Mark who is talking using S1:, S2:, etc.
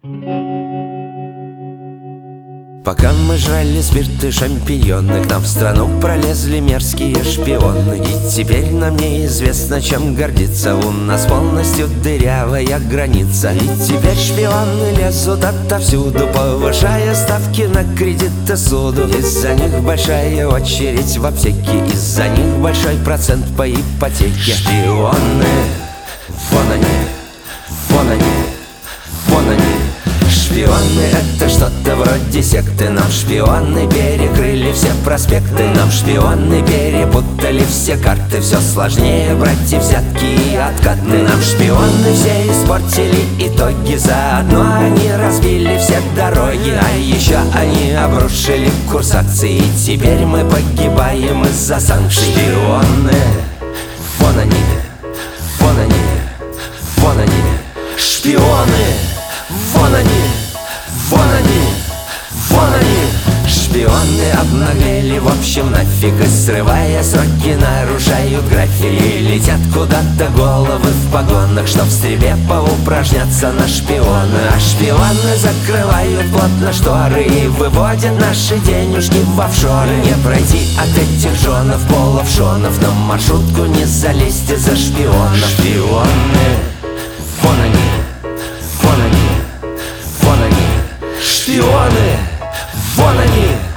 S1: Пока мы жрали спирт и шампиньоны, к нам в страну пролезли мерзкие шпионы. И теперь нам неизвестно, чем гордиться. У нас полностью дырявая граница. И теперь шпионы лезут отовсюду, повышая ставки на кредиты суду. Из-за них большая очередь в аптеке, из-за них большой процент по ипотеке. Шпионы, вон они, вон они, вон они. Шпионы — это что-то вроде секты. Нам шпионы перекрыли все проспекты. Нам шпионы перепутали все карты. Все сложнее брать и взятки и откаты. Нам шпионы все испортили итоги. Заодно они разбили все дороги. А еще они обрушили курс акций. И теперь мы погибаем из-за санкций. Шпионы, вон они, вон они, вон они. Шпионы, вон они, вон они, вон они. Шпионы обнаглели, в общем, нафиг. И срывая сроки, нарушают графики. Летят куда-то головы в погонах, чтоб в стрельбе поупражняться на шпиона. А шпионы закрывают плотно шторы и выводят наши денежки в офшоры. Не пройти от этих жонов, половшонов, на маршрутку не залезть из-за шпионов. Шпионы, вон они, вон они, вон они. Шпионы, вон они,